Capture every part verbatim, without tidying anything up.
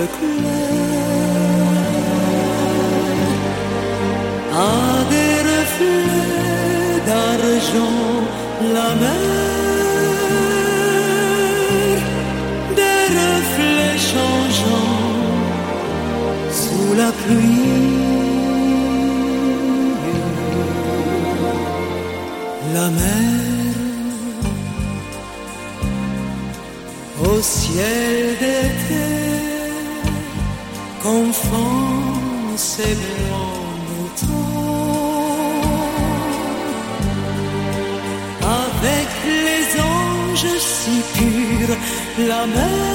clair a des reflets d'argent, la mer, des reflets changeants sous la pluie. La mer au ciel d'été confond ses blancs moutons avec les anges si purs. La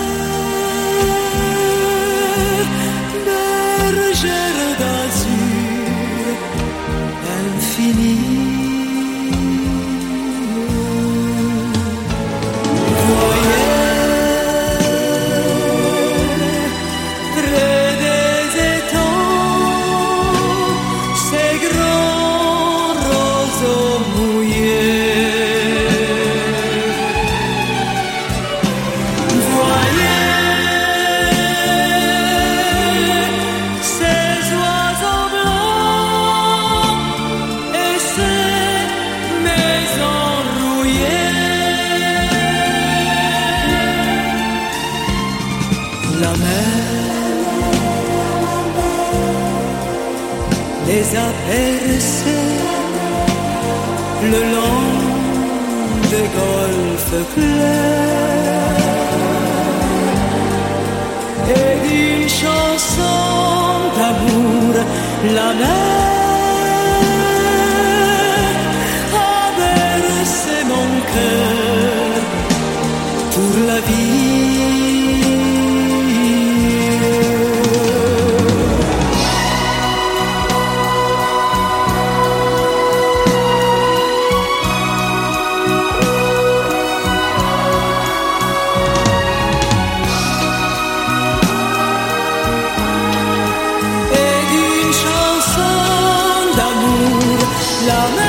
mer, bergère d'azur infinie. La mer les a bercés le long des golfes clairs et d'une chanson d'amour. La mer a bercé mon cœur pour la vie. La